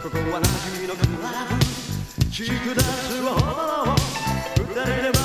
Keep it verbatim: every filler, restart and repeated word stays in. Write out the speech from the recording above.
ここは馴染みのクラブチークダンスを二人で